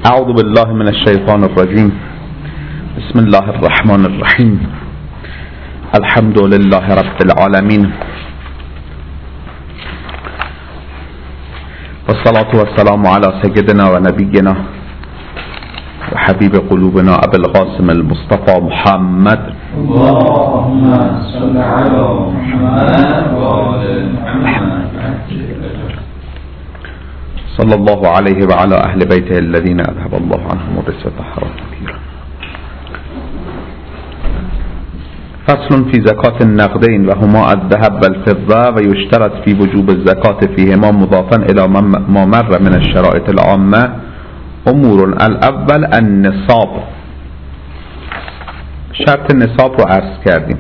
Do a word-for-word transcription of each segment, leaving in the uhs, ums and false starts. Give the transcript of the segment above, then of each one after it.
اعوذ بالله من الشیطان الرجیم. بسم الله الرحمن الرحیم. الحمد لله رب العالمین والصلاة والسلام على سيدنا ونبينا وحبيب قلوبنا أبي القاسم المصطفى محمد. اللهم صل على محمد وآل محمد صلى الله عليه وعلى أهل بيته الذين أذهب الله عنهم الرجس وطهرهم تطهيرا. فصل في زكاة النقدين وهما الذهب والفضة، ويشترط في وجوب الزكاة فيهما مضافا إلى ما مر من الشرائط العامة امور. الاول النصاب. شرط نصاب رو عرض کردیم.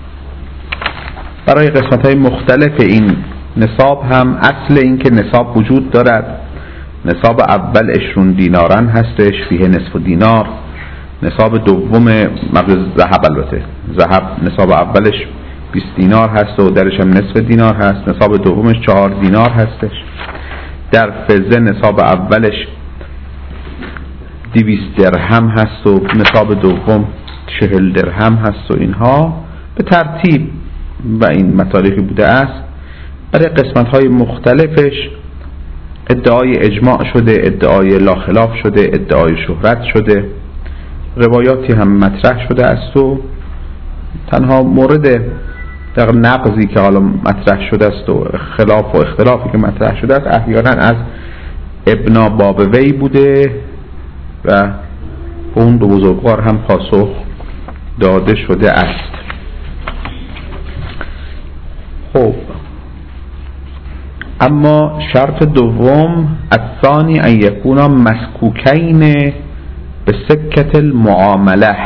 برای قسمت های مختلف این نصاب هم اصل این که نصاب وجود دارد. نصاب اول عشرون دینارن هستش، فیه نصف دینار. نصاب دوم مبلغ ذهب، البته ذهب نصاب اولش بیست دینار هست و درش هم نصف دینار هست. نصاب دومش چهار دینار هستش. در فضه نصاب اولش دویست درهم هست و نصاب دوم چهل درهم هست و اینها به ترتیب و این مطالبی بوده است. برای قسمت های مختلفش ادعای اجماع شده، ادعای لا خلاف شده، ادعای شهرت شده، روایاتی هم مطرح شده است و تنها مورد در نقضی که حالا مطرح شده است و خلاف و اختلافی که مطرح شده است احیانا از ابن بابوی بوده و اون دو بزرگوار هم پاسخ داده شده است. خب اما شرط دوم الثانی ان یکونا مسکوکین به سکت المعامله،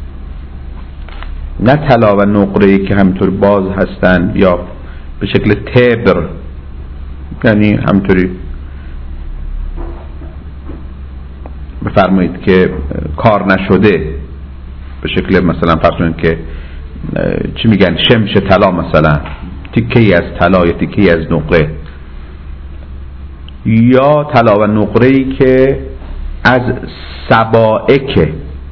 نه طلا و نقره‌ای که همینطور باز هستند یا به شکل تبر، یعنی همینطوری بفرمایید که کار نشده، به شکل مثلا فرض کنید که چی میگن شمش طلا، مثلا تیکه‌ای از طلا یا تیکه‌ای از نقره، یا طلا و نقره‌ای که از سبائک.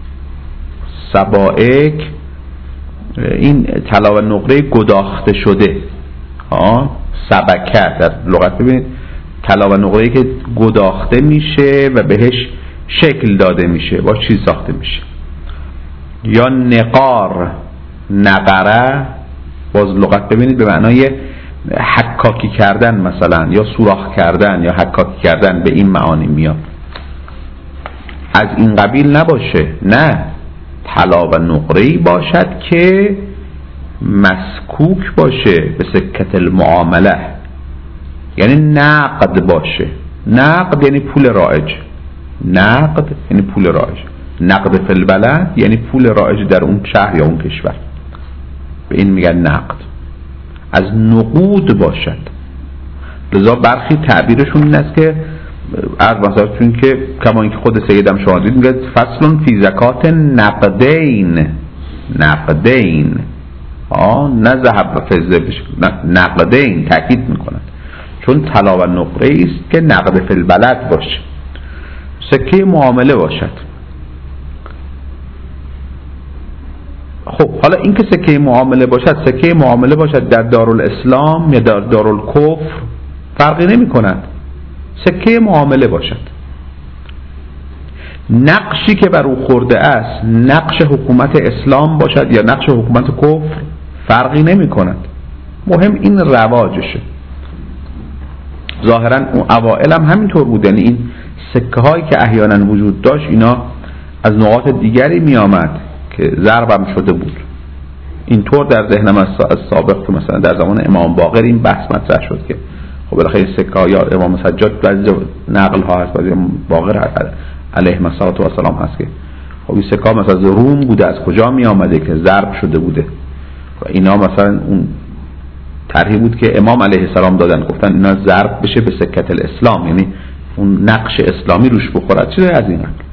سبائک این طلا و نقره گداخته شده، ها سبکه در لغت ببینید طلا و نقره‌ای که گداخته میشه و بهش شکل داده میشه، با چیز ساخته میشه. یا نقار، نقره باز لغت ببینید به معنای حکاکی کردن مثلا، یا سوراخ کردن یا حکاکی کردن، به این معانی میاد. از این قبیل نباشه، نه، طلا و نقره‌ای باشد که مسکوک باشه به سکت المعامله، یعنی نقد باشه. نقد یعنی پول رایج، نقد یعنی پول رایج، نقد فی البلد یعنی پول رایج در اون شهر یا اون کشور، به این میگن نقد. از نقود باشد. لذا برخی تعبیرشون این است که از مثلا چون که کما اینکه خود سیدم شما دید میگه فصل فی زکات نقدین، نقدین ها نه ذهب و فضه بشه، نقدین تاکید میکنند، چون طلا و نقره است که نقد فی البلد باشه، سکه معامله باشد. خب حالا این که سکه معامله باشد، سکه معامله باشد در دارالاسلام یا در دارالکفر فرقی نمی کند، سکه معامله باشد. نقشی که بر او خورده است نقش حکومت اسلام باشد یا نقش حکومت کفر فرقی نمی کند، مهم این رواجشه. ظاهرا اون اوائل هم همینطور بود، یعنی این سکه هایی که احیانا وجود داشت اینا از نقاط دیگری می آمد که ضربم شده بود. اینطور در ذهنم از سابق که مثلا در زمان امام باقر این بحث مطرح شد که خب بالاخره سکه ها یا امام سجاد بعضی نقل ها هست، بعضی باقر علیه الصلاه و السلام هست که خب این سکه ها مثلا از روم بوده، از کجا می آمده که ضرب شده بوده و اینا مثلا اون طرحی بود که امام علیه السلام دادن، گفتن اینا ضرب بشه به سکت الاسلام، یعنی اون نقش اسلامی روش بخورد. چیزی از این قبل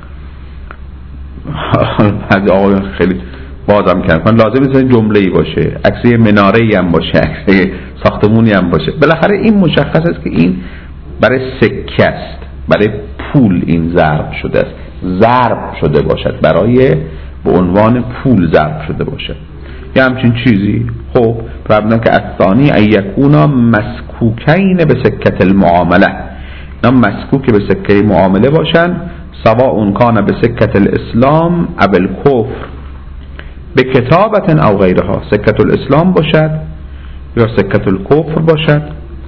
بعضی آقایان خیلی بازم کردن لازم نیست جمله‌ای باشه، عکسه مناره‌ای هم باشه، عکسه ساختمونی هم باشه، بالاخره این مشخص است که این برای سکه است، برای پول این ضرب شده است، ضرب شده باشد، برای به عنوان پول ضرب شده باشد یا همچین چیزی. خب فرضاً که الثانی ان یکونا مسکوکین به سکت المعامله، اینا مسکوک به سکه معامله باشن، سواء کان به سکت الاسلام او الکفر به کتابت او غیرها، سکت الاسلام باشد یا سکت الکفر باشد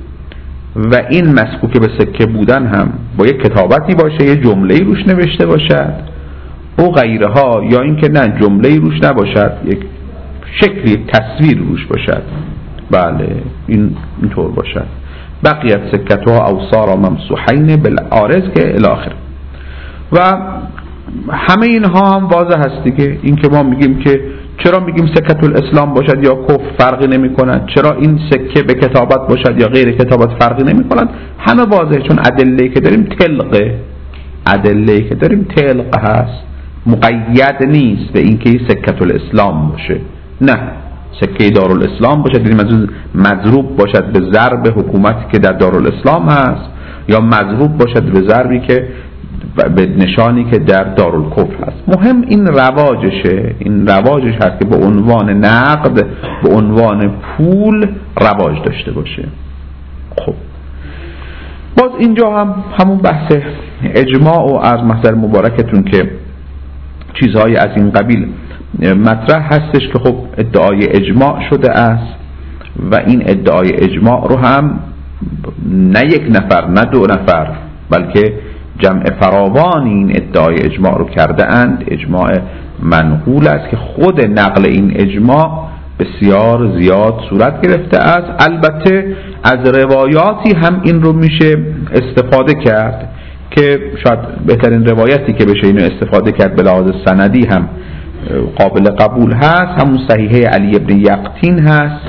و این مسکوک به سکه بودن هم با یک کتابتی باشه، یه جمله‌ای روش نوشته باشد او غیرها، یا اینکه نه جمله‌ای روش نباشد، یک شکلی، یک تصویر روش باشد. بله این اینطور باشد. بقیت سکتها او صار ممسوحین بالعارض که الی آخر. و همه اینها هم واضح هست دیگه، این که ما میگیم که چرا میگیم سکت الاسلام باشد یا کفر فرقی نمی کند، چرا این سکه به کتابت باشد یا غیر کتابت فرقی نمی کند، همه واضحه، چون ادله‌ای که داریم تلقه، ادله‌ای که داریم تلقه هست، مقید نیست به اینکه این سکت الاسلام باشه، نه سکه دارالاسلام باشد، یعنی مضروب باشد به ضرب حکومتی که در دارالاسلام هست، یا مضروب باشد به ضربی که به نشانی که در دارالکفر هست. مهم این رواجشه، این رواجش هست که به عنوان نقد، به عنوان پول رواج داشته باشه. خب باز اینجا هم همون بحث اجماع و از محضر مبارکتون که چیزهای از این قبیل مطرح هستش که خب ادعای اجماع شده است و این ادعای اجماع رو هم نه یک نفر نه دو نفر بلکه جمع فراوان این ادعای اجماع رو کرده اند. اجماع منقول است که خود نقل این اجماع بسیار زیاد صورت گرفته است. البته از روایاتی هم این رو میشه استفاده کرد که شاید بهترین روایتی که بشه اینو استفاده کرد به لحاظ سندی هم قابل قبول هست، همون صحیحه علی ابن یقطین هست.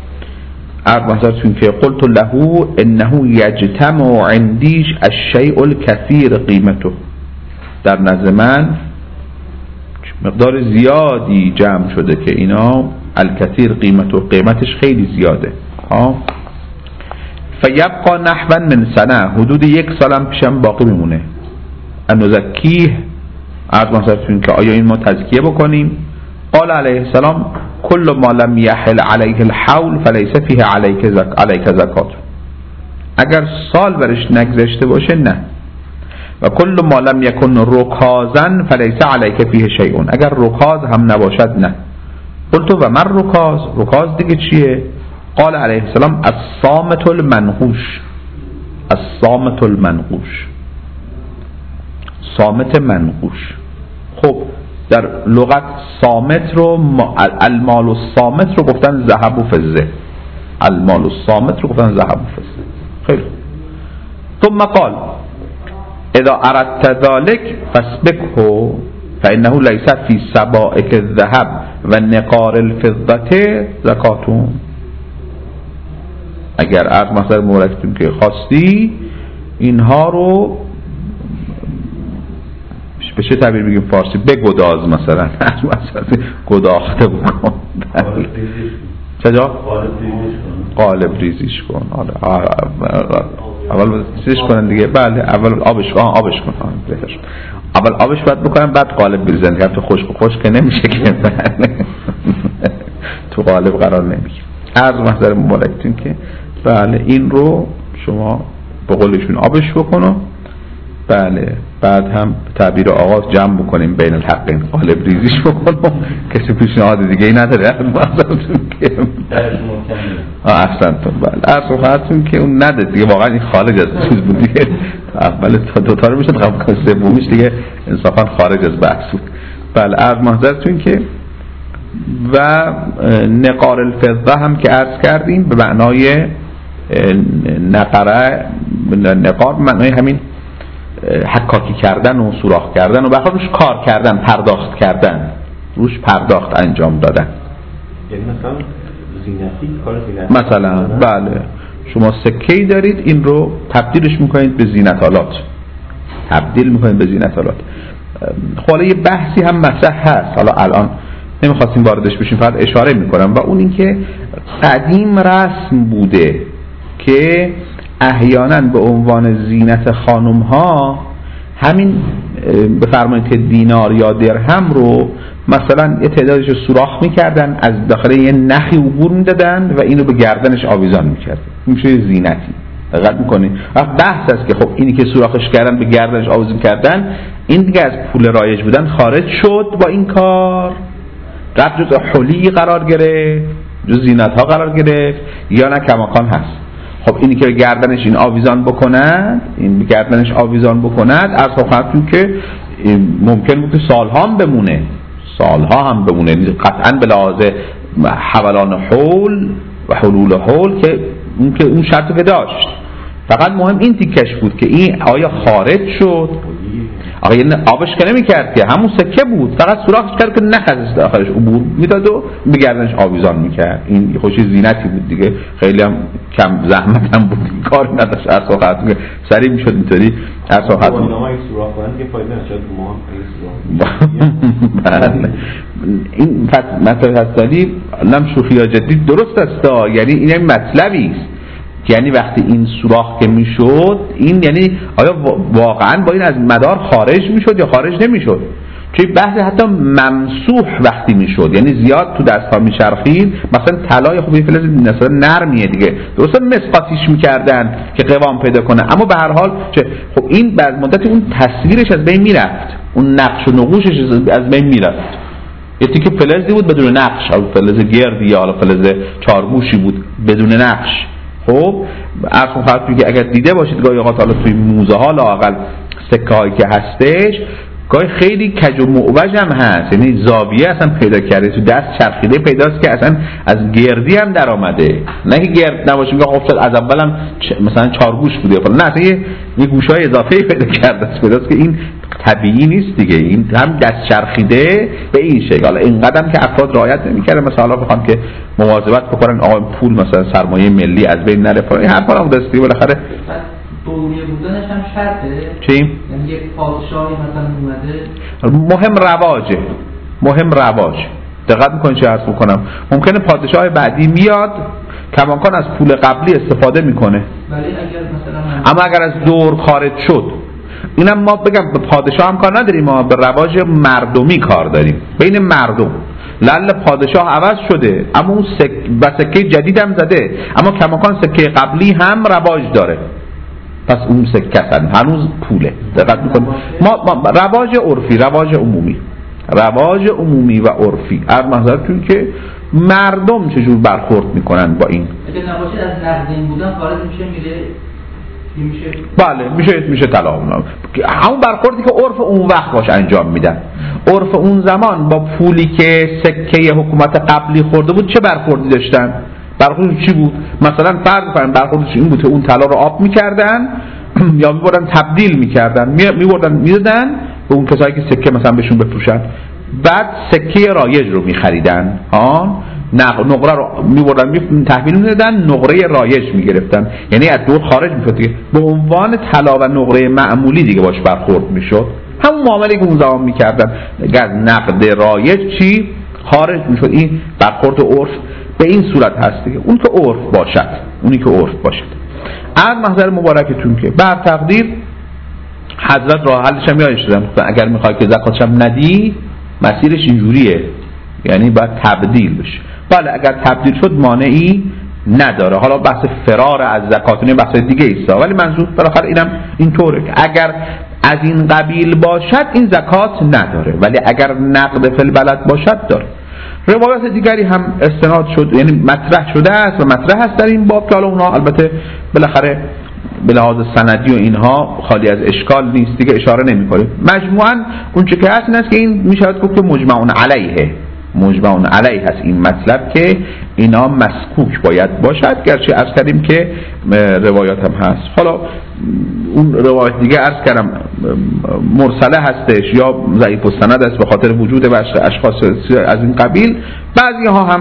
عرض مثلا که قلت له انه یجتمع عندیش الشیء الکثیر قیمته، در نزد من مقدار زیادی جمع شده که اینا الکثیر قیمته، قیمتش خیلی زیاده. ها فیبقى نحوا من سنه، حدود یک سالم پیشم باقی میمونه. انزکیه، عرض مثلا که آیا این ما تزکیه بکنیم؟ قال علیه السلام کل ما لم یحل علیه الحول فلیس فیه علیک زک... علیک زکات. اگر سال برش نگذشته باشه نه. و کل ما لم یکن رکازا فلیس علیک فیه شیء، اگر رکاز هم نباشد نه. قلت و من رکاز، رکاز دیگه چیه؟ قال علیه السلام الصامت المنقوش، الصامت المنقوش، صامت منقوش. خب در لغت صامت رو المال الصامت رو گفتن ذهب و فضه، المال الصامت رو گفتن ذهب و فضه. خیلی ثم قال اذا اردت ذلك فاسبكه فانه ليس في سبائك الذهب و نقار الفضه زکاتون. اگر عرض مثلا مورد که خواستی اینها رو به چه تعبیر بگیم فارسی، بگداز مثلا، مثلا گداخته بکن. چجا؟ قالب ریزیش کن. اول ریزیش کنن دیگه. بله اول آبش کن، آبش کن. اول آبش باید بکنن بعد قالب بریزن دیگه. تو خشک خشک که نمیشه که تو قالب قرار نمیگیره. عرض محضر مبارکتون که بله این رو شما به قولشون آبش بکنو. بله بعد هم تعبیر آغاز جمع بکنیم بین الحقین، قالب ریزیش بکنم، کسی پیشنهاد دیگه ای نداره. اصلا تو بله اصلا خواهدتون که اون نده دیگه، واقعا این خارج از چیز بود دیگه. اول تا دوتا رو میشد قبل سومیش دیگه انصافا خارج از بحث بود. بله عرض محضرتون که و نقار الفضه هم که عرض کردیم به معنای نقره، نقار معنای همین حکاکی کردن و سوراخ کردن و به هر روش کار کردن، پرداخت کردن، روش پرداخت انجام دادن. یعنی مثلا زینتی، کار زینتی مثلا بله شما سکه‌ای دارید این رو تبدیلش میکنید به زینت‌آلات، تبدیل میکنید به زینت‌آلات. حالا یه بحثی هم مطرح هست، حالا الان نمیخواستیم واردش بشیم، فقط اشاره میکنم و اون این که قدیم رسم بوده که احیانا به عنوان زینت خانم ها همین بفرمایید که دینار یا درهم رو مثلا یه تعدادش رو سوراخ میکردن، از داخل یه نخی عبور میدادن و اینو به گردنش آویزان میکردن. این میشه زینتی. دقت میکنید؟ بحث است که خب اینی که سوراخش کردن به گردنش آویزان کردن، این دیگه از پول رایج بودن خارج شد با این کار، رفت جز حلی قرار گرفت، جز زینت ها قرار گرفت، یا نه کماکان هست. خب اینی که گردنش این آویزان بکند، این گردنش آویزان بکند، از خواهدتون که ممکن بود که سالها هم بمونه، سالها هم بمونه، قطعا به لحاظ حولان حول و حلول حول که اون که اون شرطو که داشت. فقط مهم این تیکش بود که این آیا خارج شد، آیا آبش که نمی کرد که همون سکه بود، فقط سوراخش کرد که نخست داخلش عبور میداد و به گردنش آویزان میکرد. این خوشی زینتی بود دیگه، خیلی هم کم زحمت هم بود، کار نداشت. از ساخت که سریع میشد اینطوری از ساخت این نامه سوراخ کنند که فایده نشد ما بله. این مطلب هستالی نم شوخی یا جدی درست است، یعنی این هم مطلبی است، یعنی وقتی این سوراخ که میشد، این یعنی آیا واقعا با این از مدار خارج میشد یا خارج نمیشد؟ چون بحث حتی ممسوح وقتی میشد، یعنی زیاد تو دستها میچرخید، مثلا طلای خوب یه فلز مثلا نرمیه دیگه، درسته مسقاتیش میکردن که قوام پیدا کنه، اما به هر حال خب این بعد مدت اون تصویرش از بین میرفت، اون نقش و نقوشش از بین میرفت. یه تیکه فلزی بود بدون نقش، حالا فلز گردی یا حالا فلز چارگوشی بود بدون نقش. خب اصلا خواهد که اگر دیده باشید گاهی اوقات حالا توی موزه ها لااقل سکه هایی که هستش، گاهی خیلی کج و معوج هم هست، یعنی زاویه اصلا پیدا کرده، تو دست چرخیده پیداست که اصلا از گردی هم در آمده، نه که گرد نباشه میگه خب شاید از اولم مثلا چارگوش بوده، نه اصلا یه, یه گوشه های اضافه پیدا کرده است، پیداست که این طبیعی نیست دیگه، این هم دست چرخیده به این شکل. حالا اینقدر که افراد رعایت نمی‌کردن، مثلا حالا بخوام که مواظبت بکنن آقا پول مثلا سرمایه ملی از بین نره، این حرفا هم دستی بالاخره دوریه بودنش هم شرطه. چی؟ یعنی یک پادشاهی مثلا اومده، مهم رواجه، مهم رواج. دقت می‌کنید چه عرض می‌کنم؟ ممکنه پادشاه بعدی میاد کماکان از پول قبلی استفاده میکنه، ولی اگر مثلا اما اگر از دور خارج شد، اینم ما بگم به پادشاه هم کار نداریم، ما به رواج مردمی کار داریم، بین مردم. لعل پادشاه عوض شده اما اون سک... سکه جدید هم زده، اما کماکان سکه قبلی هم رواج داره، پس اون سکه هنوز پوله. دقت میکنیم ما, ما رواج عرفی، رواج عمومی، رواج عمومی و عرفی هر منظورتون که مردم چجور برخورد میکنن با این. اگه نباشه از نقدین بودن خارج میشه میره میشه بله میشه میشه طلاق. همون برخوردی که عرف اون وقت باش انجام میدن. عرف اون زمان با پولی که سکه حکومت قبلی خورده بود چه برخوردی داشتن؟ برخوردش چی بود؟ مثلا فرض کنیم برخوردش این بود که اون طلا رو آب میکردن یا میبردن تبدیل میکردن، میبردن میدادن به اون کسایی که سکه مثلا بهشون بفروشن، بعد سکه رایج رو میخریدن، ها نقره رو میبردن تحویل میدادن، نقره رایج میگرفتن، یعنی از دور خارج میشد دیگه، به عنوان طلا و نقره معمولی دیگه باش برخورد میشد، همون معامله که اون زمان میکردن. از نقد رایج چی خارج میشد، این برخورد عرف به این صورت هست دیگه، اون که عرف باشد، اونی که عرف باشد. از محضر مبارکتون که بر تقدیر حضرت راه حلش هم یادش دادم، اگر میخوای که زکاتش هم ندی مسیرش اینجوریه، یعنی باید تبدیل بشه. بله اگر تبدیل شد مانعی نداره، حالا بحث فرار از زکات نه بحث دیگه ایست، ولی منظور بالاخره اینم اینطوره که اگر از این قبیل باشد این زکات نداره، ولی اگر نقد فی البلد باشد داره. روایات دیگری هم استناد شد، یعنی مطرح شده است و مطرح است در این باب که حالا اونها البته بالاخره به لحاظ سندی و اینها خالی از اشکال نیست دیگه، اشاره نمی‌کنه. مجموعاً اون چه که هست این است که این میشود گفت که مجمعون علیه، مجمعون علیه هست این مطلب که اینا مسکوک باید باشد، گرچه عرض کردیم که روایات هم هست. حالا اون روایت دیگه عرض کردم مرسله هستش یا ضعیف السند است به خاطر وجود اشخاص از این قبیل. بعضی ها هم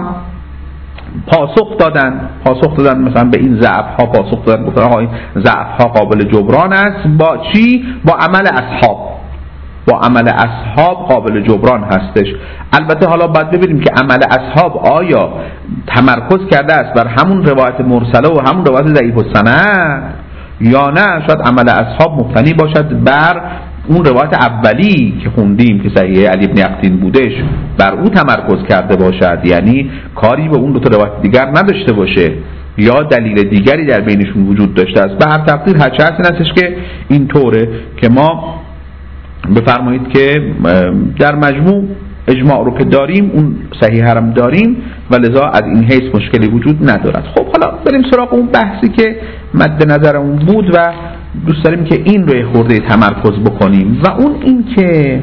پاسخ دادن پاسخ دادن مثلا به این ضعف ها پاسخ دادن، گفتن آقا این ضعف ها قابل جبران است با چی؟ با عمل اصحاب، با عمل اصحاب قابل جبران هستش. البته حالا باید ببینیم که عمل اصحاب آیا تمرکز کرده است بر همون روایت مرسله و همون روایت ضعیف السند یا نه شاید عمل اصحاب مبتنی باشد بر اون روایت اولی که خوندیم که صحیح علی بن یقطین بودش بر او تمرکز کرده باشد، یعنی کاری به اون دو تا روایت دیگر نداشته باشه یا دلیل دیگری در بینشون وجود داشته است. به هر تقدیر هر چه هست این هستش که این طوره که ما بفرمایید که در مجموع اجماع رو که داریم اون صحیح هم داریم و لذا از این حیث مشکلی وجود ندارد. خب حالا بریم سراغ اون بحثی که مد نظرمون بود و دوست داریم که این رو یه خورده تمرکز بکنیم و اون این که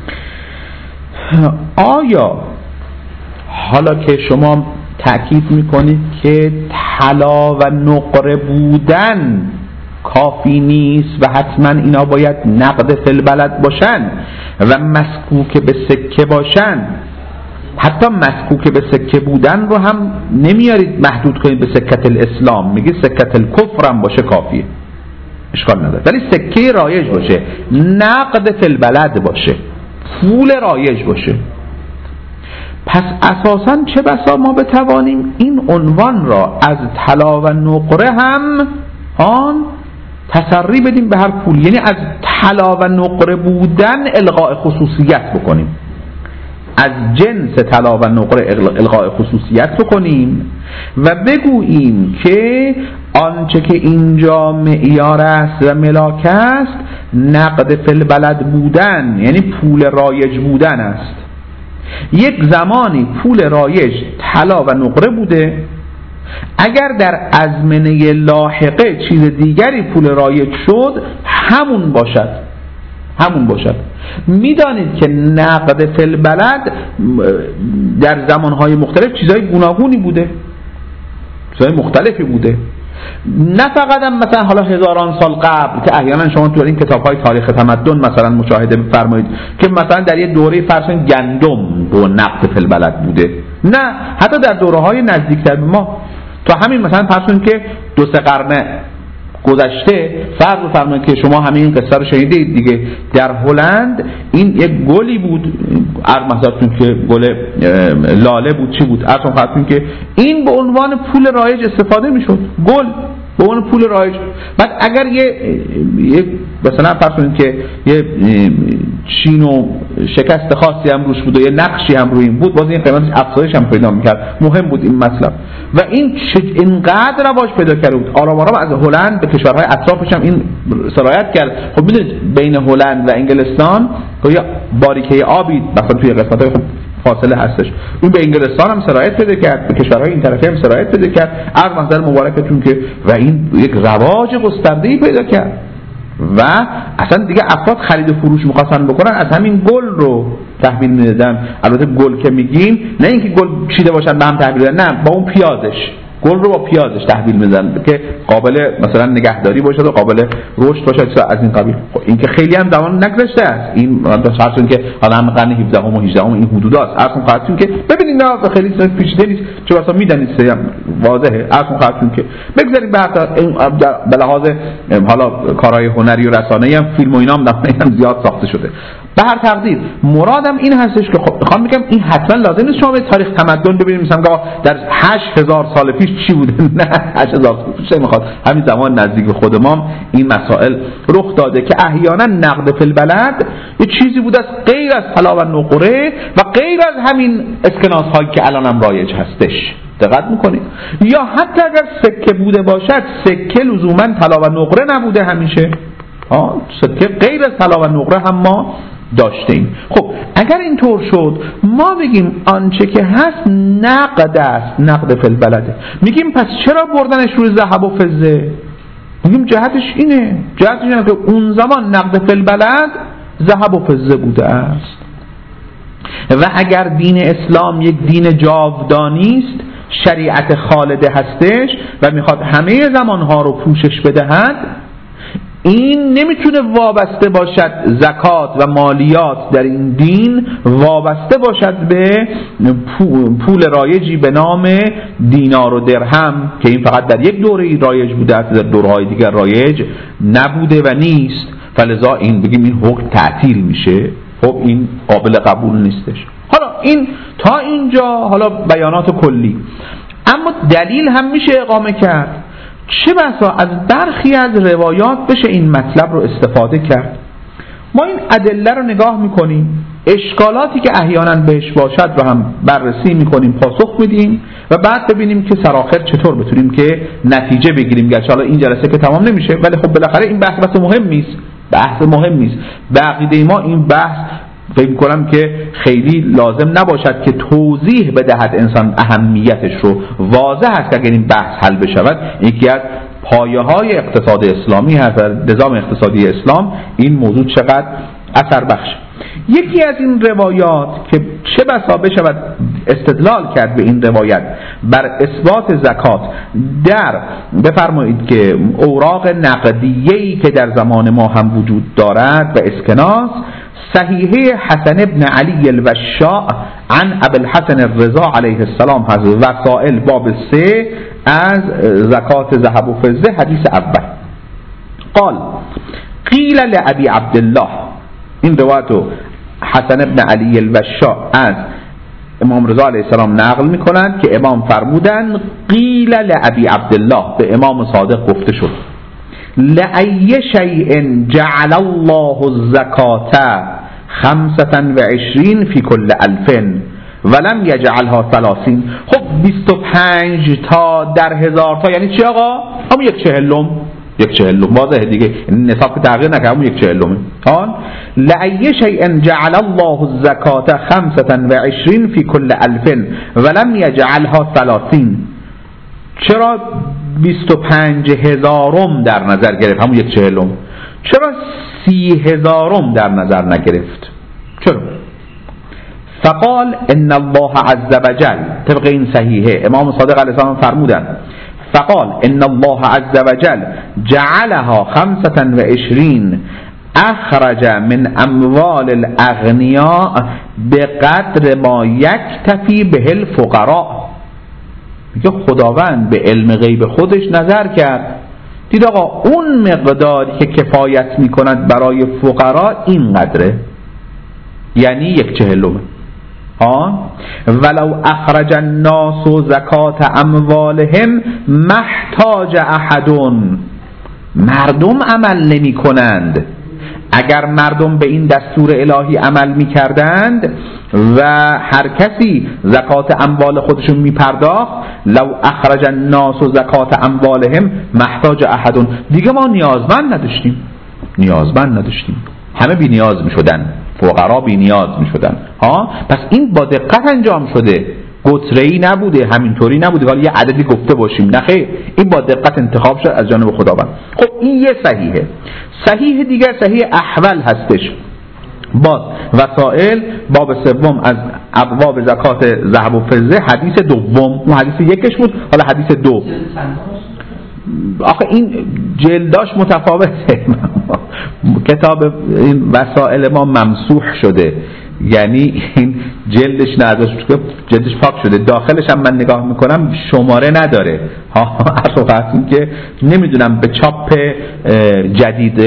آیا حالا که شما تأکید میکنید که طلا و نقره بودن کافی نیست و حتما اینا باید نقد فی البلد باشن و مسکوک به سکه باشن، حتی مسکوک به سکه بودن رو هم نمیارید محدود کنید به سکت الاسلام، میگید سکت الکفر هم باشه کافیه، اشکال نداره، ولی سکه رایج باشه، نقد فی البلد باشه، پول رایج باشه. پس اساساً چه بسا ما بتوانیم این عنوان را از طلا و نقره هم آن تسری بدیم به هر پول، یعنی از طلا و نقره بودن الغاء خصوصیت بکنیم، از جنس طلا و نقره الغاء خصوصیت بکنیم و بگوییم که آنچه که اینجا معیار است و ملاک است نقد فی البلد بودن، یعنی پول رایج بودن است. یک زمانی پول رایج طلا و نقره بوده، اگر در ازمنه لاحقه چیز دیگری پول رایج شد همون باشد، همون باشد. میدانید که نقد فی البلد در زمانهای مختلف چیزهای گوناگونی بوده، چیزهای مختلفی بوده، نه فقط هم مثلا حالا هزاران سال قبل که احیانا شما تو این کتاب‌های تاریخ تمدن مثلا مشاهده بفرمایید که مثلا در یه دوره فرض گندم رو نقد فی البلد بوده، نه حتی در دوره‌های نزدیکتر به ما تا همین مثلا فرض که دو سه قرن گذشته فرض بفرمایید که شما همین این قصه رو شنیدید دیگه، در هلند این یک گلی بود، عرض مثلا که گل لاله بود، چی بود، عرض خواهدتون که این به عنوان پول رایج استفاده میشد، گل به عنوان پول رایج. بعد اگر یه, یه مثلا فرض کنید که یه چین و شکست خاصی هم روش بود و یه نقشی هم روی این بود، باز این قیمتش افزایش هم پیدا میکرد، مهم بود این مطلب و این اینقدر رواج پیدا کرده بود آرام آرام از هلند به کشورهای اطرافش هم این سرایت کرد. خب میدونید بین هلند و انگلستان یا باریکه آبی مثلا توی قسمت‌های خب فاصله هستش، این به انگلستان هم سرایت پیدا کرد، به کشورهای این طرفی هم سرایت پیدا کرد، از منظر مبارکتون که و این یک رواج گسترده‌ای پیدا کرد و اصلا دیگه افراد خرید و فروش می‌خواستن بکنن از همین گل رو تحویل میدادن. البته گل که میگیم نه اینکه گل چیده باشن به هم تحویل بدن، نه با اون پیازش، گل رو با پیازش تحویل میدن که قابل مثلا نگهداری باشه و قابل رشد باشه از این قبیل. خب این که خیلی هم زمان نگذشته است، این مثلا که حالا هم قرن هفدهم و هجدهم این حدوداست. اصلا خاطرتون که ببینید نه خیلی چیز پیچیده نیست، چه واسه میدونید واضحه. اصلا خاطرتون که بگذارید به به لحاظ حالا کارهای هنری و رسانه‌ای هم فیلم و اینا هم زیاد ساخته شده. به هر تقدیر مرادم این هستش که خب میخوام بگم این حتما لازم نیست شما به تاریخ تمدن ببینید مثلا در هشت هزار سال پیش چی بوده، نه هشت هزار سال پیش چه میخواد، همین زمان نزدیک به خود ما این مسائل رخ داده که احیانا نقد فی البلد یه چیزی بوده است غیر از طلا و نقره و غیر از همین اسکناس هایی که الان هم رایج هستش. دقت میکنید یا حتی اگر سکه بوده باشد سکه لزوما طلا و نقره نبوده همیشه، ها سکه غیر از طلا و نقره هم ما داشتیم. خب اگر اینطور شد ما بگیم آنچه که هست نقد است، نقد فی البلده، میگیم پس چرا بردنش روی ذهب و فضه؟ میگیم جهتش اینه، جهتش اینه که اون زمان نقد فی البلد ذهب و فضه بوده است و اگر دین اسلام یک دین جاودانی است، شریعت خالده هستش و میخواد همه زمانها رو پوشش بدهد، این نمیتونه وابسته باشد، زکات و مالیات در این دین وابسته باشد به پول رایجی به نام دینار و درهم که این فقط در یک دوره رایج بوده است، در دورهای دیگر رایج نبوده و نیست، فلذا این بگیم این حکم تعطیل میشه. خب این قابل قبول نیستش. حالا این تا اینجا حالا بیانات کلی، اما دلیل هم میشه اقامه کرد. چه بسا از برخی از روایات بشه این مطلب رو استفاده کرد. ما این ادله رو نگاه میکنیم، اشکالاتی که احیانا بهش باشد رو هم بررسی میکنیم، پاسخ میدیم و بعد ببینیم که سرآخر چطور بتونیم که نتیجه بگیریم. گرچه حالا این جلسه که تمام نمیشه، ولی خب بالاخره این بحث بحث مهم نیست، بحث مهم نیست. به عقیده ما این بحث فکر کنم که خیلی لازم نباشد که توضیح بدهد انسان اهمیتش رو. واضح است که اگر این بحث حل بشود، یکی از پایه های اقتصاد اسلامی هست، نظام اقتصادی اسلام، این موضوع چقدر اثر بخش. یکی از این روایات که چه بسا بشود استدلال کرد به این روایت بر اثبات زکات در بفرمایید که اوراق نقدیه‌ای که در زمان ما هم وجود دارد و اسکناس، صحیحه حسن ابن علی الوشاء عن ابی الحسن الرضا علیه السلام هست، وسائل باب سه از زکات ذهب و فضه، حدیث اول. قال قیل لابی عبدالله، این روایتو حسن ابن علی الوشاء از امام رضا علیه السلام نقل میکنند که امام فرمودند قیل لابی عبدالله، به امام صادق گفته شد لأی شیء جعل الله الزکات خمسة و عشرین فی کل الف ولم یجعلها ثلاثین. خب بیست و پنج تا در هزار تا یعنی چی آقا؟ هم یک چهلم، یک چهلم واضحه دیگه، نصاب که تغییر نکنه، هم یک چهلمه. آن لأی شیء جعل الله الزکات خمسة و عشرین فی کل الف ولم یجعلها ثلاثین. چرا بیست و پنج هزارم در نظر گرفت، همون یک چهلم؟ چرا سی هزارم در نظر نگرفت؟ چرا؟ فقال ان الله عز وجل، طبق این صحیحه امام صادق علیه السلام فرمودند فقال ان الله عز وجل جعلها خمسة و عشرین اخرج من اموال الاغنیاء بقدر ما یکتفی به الفقراء. میگه خداوند به علم غیب خودش نظر کرد، دید آقا اون مقداری که کفایت میکند برای فقرا این قدره، یعنی یک چهلمه. ها ولو اخرج الناس زکات اموالهم محتاج احدون، مردم عمل نمی کنند. اگر مردم به این دستور الهی عمل می کردند و هر کسی زکات اموال خودشون می پرداخت، لو اخرج الناس زکات اموالهم محتاج احدون، دیگه ما نیازمند نداشتیم، نیازمند نداشتیم، همه بی نیاز می شدن، فقرا بی نیاز می شدن. ها پس این با دقت انجام شده، گتره‌ای نبوده، همینطوری نبوده ولی یه عددی گفته باشیم، نه خیر، این با دقت انتخاب شد از جانب خداوند. خب این یه صحیحه. صحیح دیگر صحیح احول هستش، باز وسائل باب سوم از ابواب زکات ذهب و فضه، حدیث دوم، اون حدیث یکش بود، حالا حدیث دو. آخه این جلداش متفاوته کتاب این وسائل ما ممسوح شده، یعنی این جلدش نداشت، جلدش پاک شده، داخلش هم من نگاه میکنم شماره نداره. ها اصلا این که نمیدونم به چاپ جدید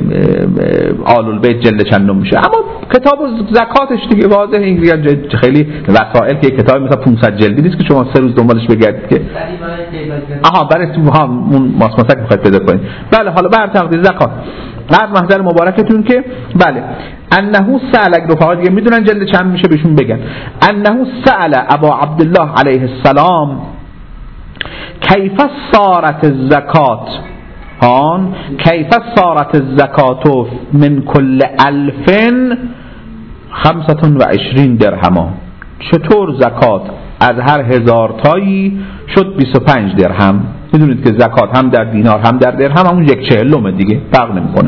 آل‌البیت جلد چندم میشه، اما کتاب زکاتش دیگه واضحه، این خیلی وسائل که کتاب مثلا پانصد جلدی نیست که شما سه روز دنبالش بگردید که آها برای تو ها اون ماسماسک میخواید پیدا کنید. بله حالا بر تقدیر زکات بعد محضر مبارکتون که بله انه سأل، اگر رفقا دیگه میدونن جلد چند میشه بهشون بگن، انه سأل ابا عبدالله علیه السلام کیف صارت الزکات، هان کیف صارت الزکات من کل الفن خمسة و عشرین درهما، چطور زکات از هر هزار تایی شد بیست و پنج درهم؟ میدونید که زکات هم در دینار هم در درهم همون یک چهلمه دیگه، فرق نمیکنه.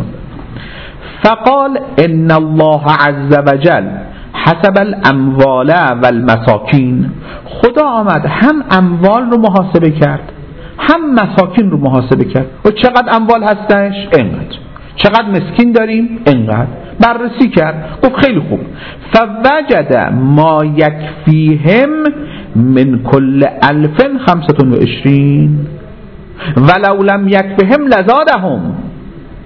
فقال ان الله عز وجل حسب الاموال و المساکین، خدا آمد هم اموال رو محاسبه کرد هم مساکین رو محاسبه کرد. و چقدر اموال هستش؟ اینقدر. چقدر مسکین داریم؟ اینقدر. بررسی کرد، گفت خیلی خوب. فوجد ما یکفیهم من کل الف خمسة و عشرین ولو لم یکفهم لزادهم،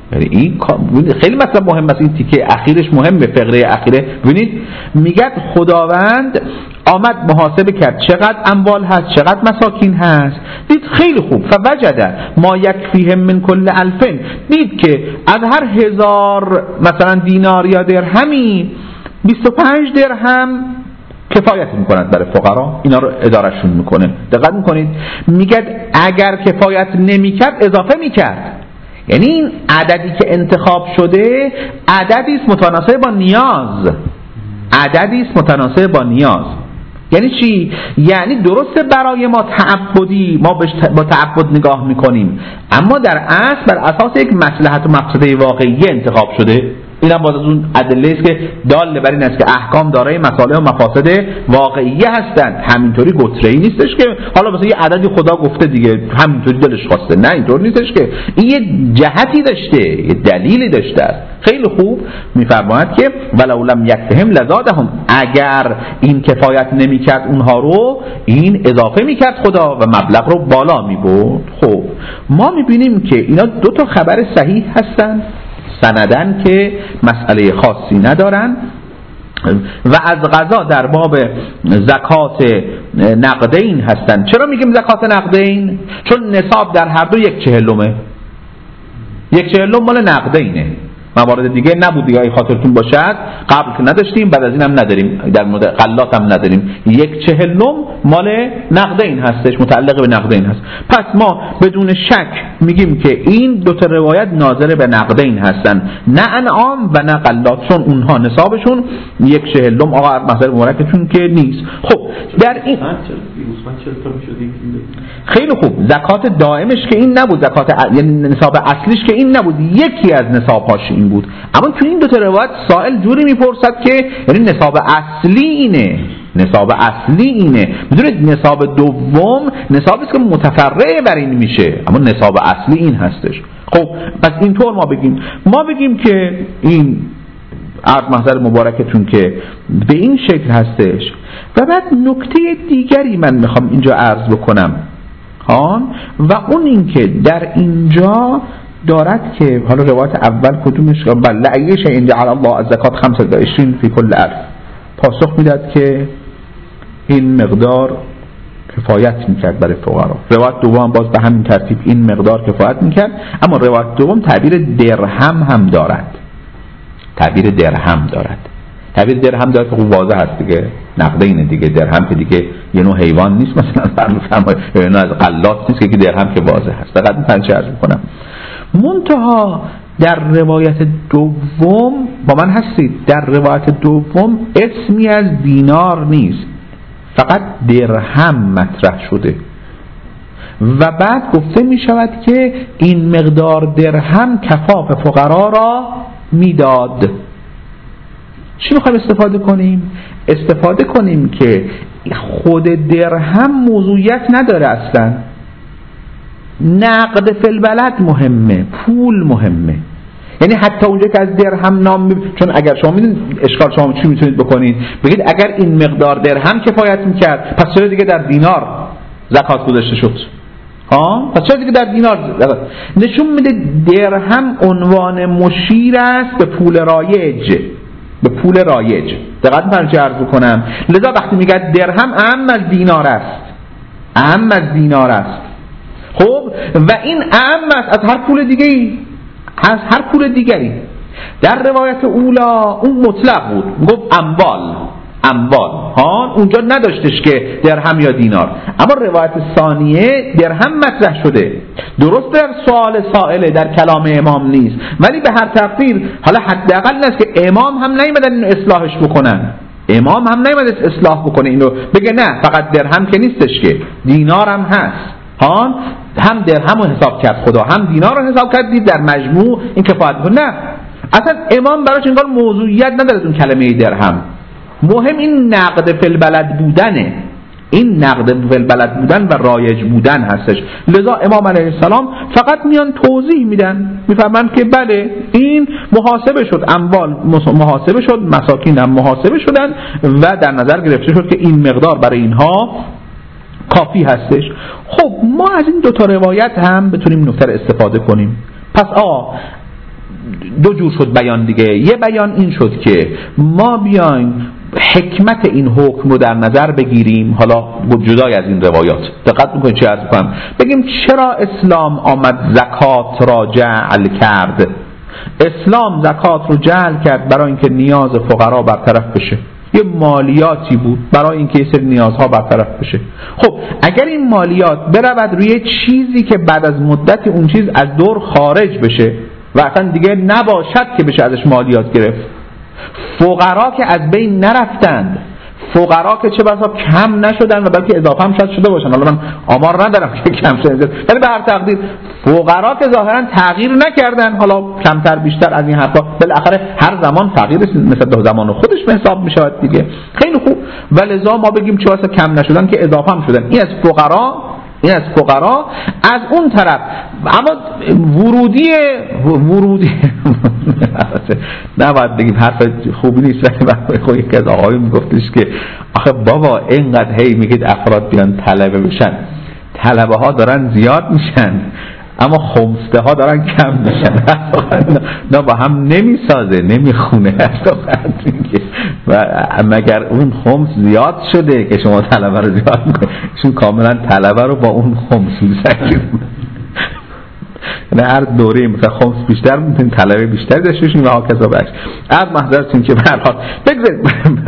یعنی این خیلی مثلا مهم است، این تیکه اخیرش مهمه، فقره اخیره. ببینید میگه خداوند آمد محاسبه کرد چقدر اموال هست، چقدر مساکین هست، دید خیلی خوب، فوجد ما یکفیهم من کل الفین، دید که از هر هزار مثلا دینار یا درهمی بیست و پنج درهم کفایت میکند برای فقرا، اینا رو ادارهشون میکنه. دقت میکنید میگه اگر کفایت نمیکرد اضافه میکرد، یعنی این عددی که انتخاب شده عددی است متناسب با نیاز، عددی است متناسب با نیاز. یعنی چی؟ یعنی درسته برای ما تعبدی ما با تعبد نگاه میکنیم، اما در اصل بر اساس یک مصلحت و مقصد واقعی انتخاب شده. این هم باز از اون ادله است که دال بر این است که احکام دارای مصالح و مفاسد واقعی هستند. همینطوری گتره‌ای نیستش که حالا مثلا یه عددی خدا گفته دیگه همینطوری دلش خواسته، نه اینطور نیستش که این یه جهتی داشته، یه دلیلی داشته است. خیلی خوب میفرماید که ولو لم یکفهم لزادهم، اگر این کفایت نمیکرد اونها رو این اضافه میکرد خدا و مبلغ رو بالا میبرد. خب ما میبینیم که اینا دو تا خبر صحیح هستند سندن که مسئله خاصی ندارن و از قضا در باب زکات نقدین هستن. چرا میگیم زکات نقدین؟ چون نصاب در هر دو یک چهلمه، یک چهلم مال نقدینه، موارد دیگه نبود دیگه. اگه خاطرتون باشد قبل که نداشتیم، بعد از این هم نداریم، در مورد غلات هم نداریم. یک چهلم مال نقدین هستش، متعلق به نقدین هست. پس ما بدون شک میگیم که این دو تا روایت ناظر به نقدین هستن، نه انعام و نه غلات، چون اونها نصابشون یک چهلم آقا مثلا مبارکتون که نیست. خب در این خیلی خوب، زکات دائمش که این نبود، زکات ا... یعنی نصاب اصلیش که این نبود، یکی از نصابهاش این بود. اما تو این دو تا روایت سائل جوری میپرسد که یعنی نصاب اصلی اینه، نصاب اصلی اینه. میدونید نصاب دوم نصابی است که متفرع بر این میشه، اما نصاب اصلی این هستش. خب پس اینطور ما بگیم ما بگیم که این عرض محضر مبارکتون که به این شکل هستش. و بعد نکته دیگری من میخوام اینجا عرض بکنم ها، و اون این که در اینجا دارد که حالا روایت اول کدومش؟ بله ایش این جعل الله از زکات خمسة وعشرين فی کل الف، پاسخ میداد که این مقدار کفایت میکرد برای فقرا. روایت دوم باز به همین ترتیب این مقدار کفایت میکرد، اما روایت دوم تعبیر درهم هم دارد، تعبیر درهم دارد، تعبیر درهم دارد که خوب واضح هست دیگه، نقدینه دیگه. درهم که دیگه یه نوع حیوان نیست مثلا فرمایید، یا نه از غلات نیست که درهم که واضح هست. فقط پنج عرض میکنم. منتها در روایت دوم با من هستید، در روایت دوم اسمی از دینار نیست، فقط درهم مطرح شده و بعد گفته می شود که این مقدار درهم کفاف فقرا را میداد. چی میخوایم استفاده کنیم؟ استفاده کنیم که خود درهم موضوعیت نداره اصلا، نقد فی البلد مهمه، پول مهمه. یعنی حتی اونجا که از درهم نام می... چون اگر شما میدونید اشکال شما چی میتونید بکنید؟ بگید اگر این مقدار درهم کفایت میکرد پس چرا دیگه در دینار زکات گذاشته شد؟ ها؟ پس چرا دیگه در دینار زکات؟ نشون میده درهم عنوان مشیر است به پول رایج، به پول رایج. دقت می‌فرمایید چه عرض بکنم؟ لذا وقتی میگه درهم اهم از دینار است، اهم از دینار است. خب و این اهم است از هر پول دیگری، از هر پول دیگری. در روایت اولا اون مطلق بود، گفت اموال، اموال ها، اونجا نداشتش که درهم یا دینار. اما روایت ثانیه درهم مطرح شده، درست در سوال سائله در کلام امام نیست، ولی به هر تقدیر حالا حداقل این است که امام هم نیومدن اینو اصلاحش بکنن، امام هم نیومد اصلاح بکنه اینو، بگه نه فقط درهم که نیستش که دینار هم هست. ها، هم درهم رو حساب کرد خدا، هم دینار رو حساب کرد، دید در مجموع این کفایت کنه. نه، اصلا امام براش انگار موضوعیت نداره اون کلمه درهم. مهم این نقد فی البلد بودنه، این نقد فی البلد بودن و رایج بودن هستش. لذا امام علیه السلام فقط میان توضیح میدن، میفهمن که بله این محاسبه شد، اموال محاسبه شد، مساکین هم محاسبه شدن و در نظر گرفته شد که این مقدار برای اینها کافی هستش. خب ما از این دو تا روایت هم بتونیم نکته استفاده کنیم. پس آ دو جور شد بیان دیگه. یه بیان این شد که ما بیایم حکمت این حکم رو در نظر بگیریم، حالا جدای از این روایات دقت میکنید چه عرض کنم، بگیم چرا اسلام آمد زکات را جعل کرد. اسلام زکات رو جعل کرد برای اینکه نیاز فقرا برطرف بشه، یه مالیاتی بود برای اینکه یه سری نیازها برطرف بشه. خب اگر این مالیات برود روی چیزی که بعد از مدت اون چیز از دور خارج بشه و اصلا دیگه نباشد که بشه ازش مالیات گرفت، فقرا که از بین نرفتند، فقرا که چه بسا کم نشدن و بلکه اضافه هم شاید شده باشن، حالا من آمار ندارم که کم شده، ولی به هر تقدیر فقرا که ظاهرا تغییر نکردن، حالا کمتر بیشتر از این حرفا، بالاخره هر زمان تغییر مثل دو زمان خودش به حساب میشود دیگه. خیلی خوب، ولذا ما بگیم چه بسا کم نشدن که اضافه هم شدن. این از فقرا، این از فقرا. از اون طرف اما ورودی ورودی نباید بگیم حرف خوبی نیست، ولی خب یک از آقایون میگفتش که آخه بابا اینقدر هی میگید افراد بیان طلبه بشن، طلبه ها دارن زیاد میشن اما خمسته ها دارن کم میشن، نه با هم نمیسازه نمیخونه. و مگر اون خمس زیاد شده که شما طلبه رو زیاد میکنید؟ چون کاملا طلبه رو با اون خمس میسازید. نه هر دوره مثلا خمس بیشتر میتونید طلبه بیشتر داشته باشین و هاکذا باشه. از محضرتون که به هر حال بگذارید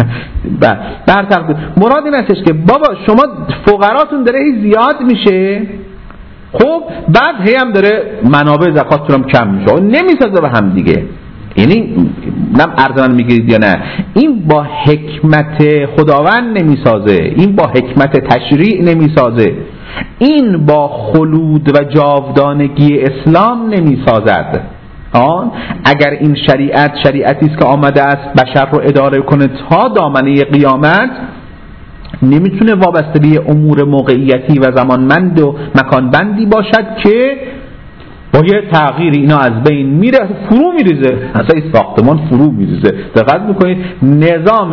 بر تقدیر مراد این هستش که بابا شما فقراتون داره زیاد میشه، خب بعد هی هم داره منابع زکاتتون هم کم میشه، نمیسازه به هم دیگه. یعنی نم ارزان میگیرید یا نه، این با حکمت خداوند نمیسازه، این با حکمت تشریع نمیسازه، این با خلود و جاودانگی اسلام نمیسازد. آن اگر این شریعت شریعتی است که آمده است بشر رو اداره کنه تا دامنه قیامت، نمیتونه وابسته به امور موقعیتی و زمانمند و مکانبندی باشد که با یه تغییر اینا از بین میره، فرو میریزه، اصلا این ساختمان فرو میریزه. دقت میکنید نظام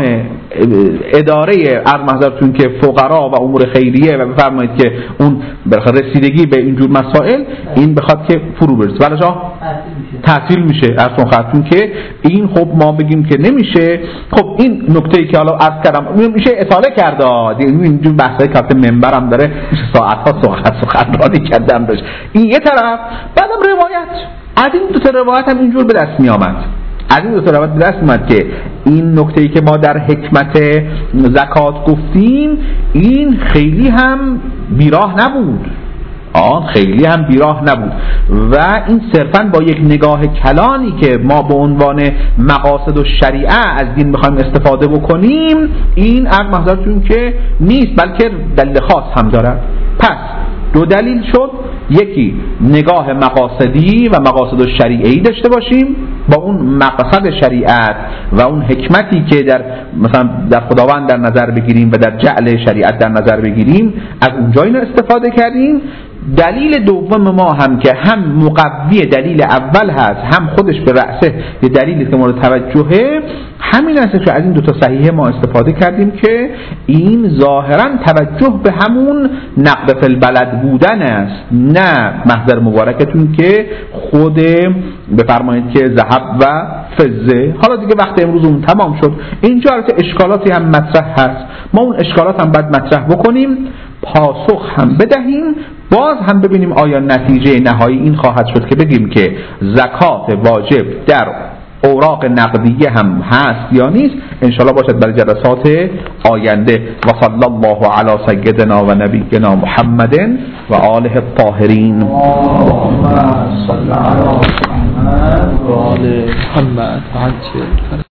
اداره عرض محضرتون که فقرا و امور خیریه و بفرمایید که اون رسیدگی به اینجور مسائل این بخواد که فرو بریزه ولی جا تحصیل میشه. عرض خدمتتون که این خب ما بگیم که نمیشه. خب این نکته‌ای که حالا عرض کردم میشه اطاله کرده، اینجور بحثای که منبرم داره میشه ساعت‌ها صحبت سخنرانی کردم داشت. این یه طرف. بعدم روایت از این دو تا روایت هم اینجور به دست می آمد، از این دو تا روایت به دست می آمد که این نکته‌ای که ما در حکمت زکات گفتیم این خیلی هم بیراه نبود، آن خیلی هم بیراه نبود و این صرفاً با یک نگاه کلانی که ما به عنوان مقاصد و شریعه از دین می‌خوایم استفاده بکنیم این عرض محضرتون که نیست، بلکه دلیل خاص هم داره. پس دو دلیل شد، یکی نگاه مقاصدی و مقاصد شریعی داشته باشیم با اون مقصد شریعت و اون حکمتی که در مثلا در خداوند در نظر بگیریم و در جعل شریعت در نظر بگیریم از اونجا اینو استفاده کردیم. دلیل دوم ما هم که هم مقوی دلیل اول هست هم خودش به رأسه یه دلیلی که مورد توجهه، همین است که از این دو تا صحیحه ما استفاده کردیم که این ظاهرا توجه به همون نقد فی البلد بودن است، نه محضر مبارکتون که خود بفرمایید که ذهب و فضه. حالا دیگه وقت امروز اون تمام شد، اینجا البته اشکالاتی هم مطرح هست، ما اون اشکالات هم باید مطرح بکنیم، پاسخ هم بدهیم، باز هم ببینیم آیا نتیجه نهایی این خواهد شد که بگیم که زکات واجب در اوراق نقدیه هم هست یا نیست. انشاءالله باشد برای جلسات آینده. و صلی الله علی سیدنا و نبینا محمد و آله الطاهرین. اللهم صل علی محمد و آل محمد.